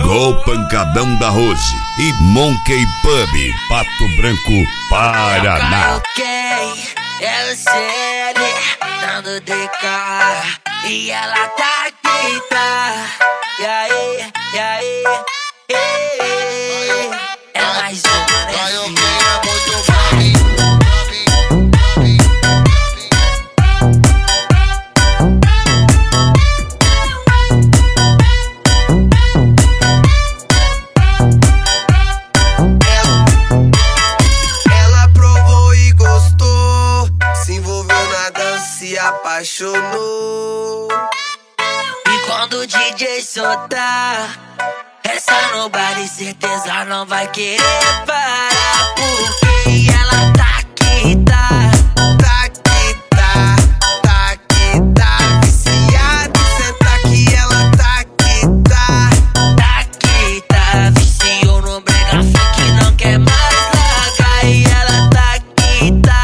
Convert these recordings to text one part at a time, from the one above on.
Chegou o pancadão da Rose e Monkey Pub, Pato Branco, Paraná. Ela série, dando DK e ela tá quita. E aí, é mais uma, né? Se apaixonou. E quando o DJ soltar essa no baile, certeza não vai querer parar, porque ela tá que tá, viciada. Senta que ela tá que tá, viciou no brega funk, não quer mais largar. E ela tá que tá.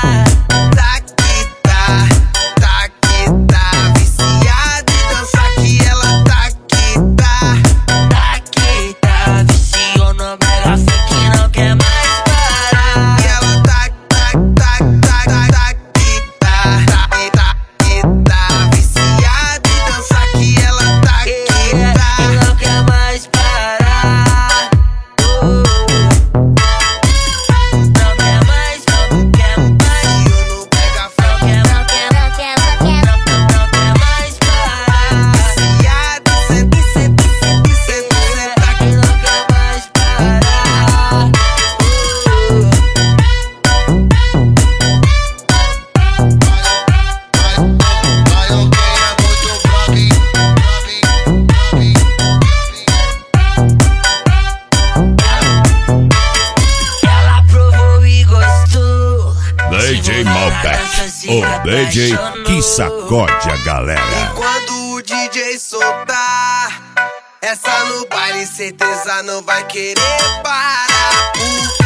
DJ Malbec, o DJ que sacode a galera. E quando o DJ soltar essa no baile, certeza não vai querer parar.